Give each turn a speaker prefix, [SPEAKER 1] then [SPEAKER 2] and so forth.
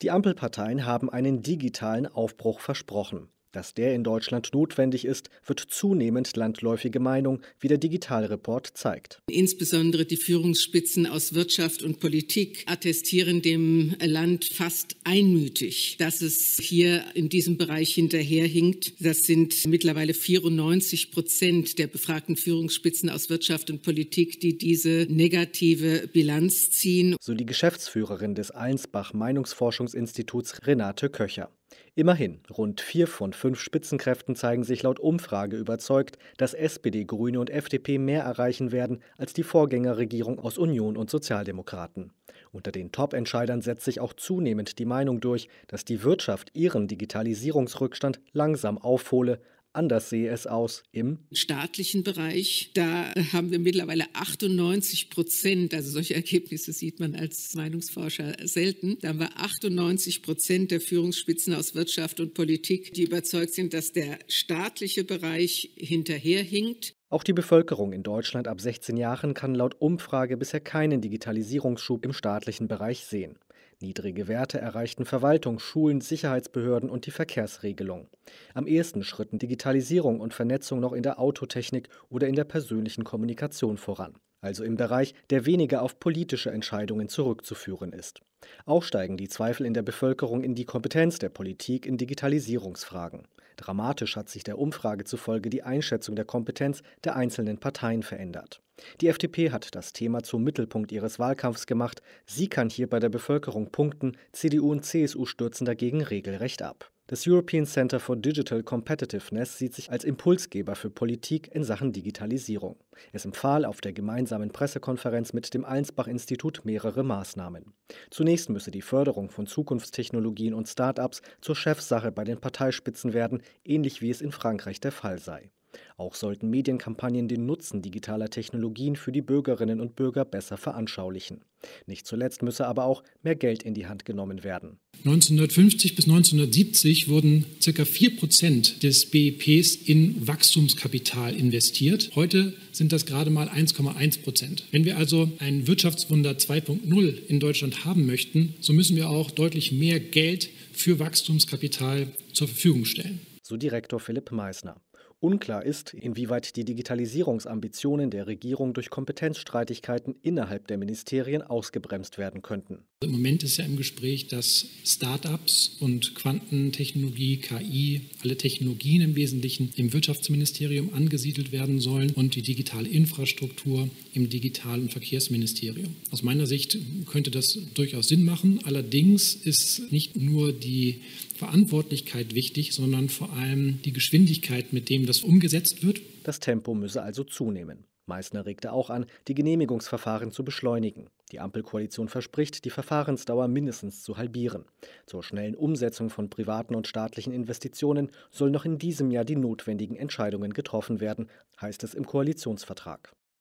[SPEAKER 1] Die Ampelparteien haben einen digitalen Aufbruch versprochen. Dass der in Deutschland notwendig ist, wird zunehmend landläufige Meinung, wie der Digitalreport zeigt.
[SPEAKER 2] Insbesondere die Führungsspitzen aus Wirtschaft und Politik attestieren dem Land fast einmütig, dass es hier in diesem Bereich hinterherhinkt. Das sind mittlerweile 94% der befragten Führungsspitzen aus Wirtschaft und Politik, die diese negative Bilanz ziehen.
[SPEAKER 1] So die Geschäftsführerin des Allensbach Meinungsforschungsinstituts Renate Köcher. Immerhin, rund 4 von 5 Spitzenkräften zeigen sich laut Umfrage überzeugt, dass SPD, Grüne und FDP mehr erreichen werden als die Vorgängerregierung aus Union und Sozialdemokraten. Unter den Top-Entscheidern setzt sich auch zunehmend die Meinung durch, dass die Wirtschaft ihren Digitalisierungsrückstand langsam aufhole. Anders sehe es aus im
[SPEAKER 2] staatlichen Bereich. Da haben wir mittlerweile 98%, also solche Ergebnisse sieht man als Meinungsforscher selten. Da haben wir 98% der Führungsspitzen aus Wirtschaft und Politik, die überzeugt sind, dass der staatliche Bereich hinterherhinkt.
[SPEAKER 1] Auch die Bevölkerung in Deutschland ab 16 Jahren kann laut Umfrage bisher keinen Digitalisierungsschub im staatlichen Bereich sehen. Niedrige Werte erreichten Verwaltung, Schulen, Sicherheitsbehörden und die Verkehrsregelung. Am ehesten schritten Digitalisierung und Vernetzung noch in der Autotechnik oder in der persönlichen Kommunikation voran. Also im Bereich, der weniger auf politische Entscheidungen zurückzuführen ist. Auch steigen die Zweifel in der Bevölkerung in die Kompetenz der Politik in Digitalisierungsfragen. Dramatisch hat sich der Umfrage zufolge die Einschätzung der Kompetenz der einzelnen Parteien verändert. Die FDP hat das Thema zum Mittelpunkt ihres Wahlkampfs gemacht. Sie kann hier bei der Bevölkerung punkten, CDU und CSU stürzen dagegen regelrecht ab. Das European Center for Digital Competitiveness sieht sich als Impulsgeber für Politik in Sachen Digitalisierung. Es empfahl auf der gemeinsamen Pressekonferenz mit dem Allensbach-Institut mehrere Maßnahmen. Zunächst müsse die Förderung von Zukunftstechnologien und Start-ups zur Chefsache bei den Parteispitzen werden, ähnlich wie es in Frankreich der Fall sei. Auch sollten Medienkampagnen den Nutzen digitaler Technologien für die Bürgerinnen und Bürger besser veranschaulichen. Nicht zuletzt müsse aber auch mehr Geld in die Hand genommen werden.
[SPEAKER 3] 1950 bis 1970 wurden ca. 4% des BIPs in Wachstumskapital investiert. Heute sind das gerade mal 1,1%. Wenn wir also ein Wirtschaftswunder 2.0 in Deutschland haben möchten, so müssen wir auch deutlich mehr Geld für Wachstumskapital zur Verfügung stellen.
[SPEAKER 1] So Direktor Philipp Meissner. Unklar ist, inwieweit die Digitalisierungsambitionen der Regierung durch Kompetenzstreitigkeiten innerhalb der Ministerien ausgebremst werden könnten.
[SPEAKER 3] Im Moment ist ja im Gespräch, dass Start-ups und Quantentechnologie, KI, alle Technologien im Wesentlichen im Wirtschaftsministerium angesiedelt werden sollen und die digitale Infrastruktur im Digital- und Verkehrsministerium. Aus meiner Sicht könnte das durchaus Sinn machen. Allerdings ist nicht nur die Verantwortlichkeit wichtig, sondern vor allem die Geschwindigkeit, mit dem das umgesetzt wird.
[SPEAKER 1] Das Tempo müsse also zunehmen. Meissner regte auch an, die Genehmigungsverfahren zu beschleunigen. Die Ampelkoalition verspricht, die Verfahrensdauer mindestens zu halbieren. Zur schnellen Umsetzung von privaten und staatlichen Investitionen soll noch in diesem Jahr die notwendigen Entscheidungen getroffen werden, heißt es im Koalitionsvertrag.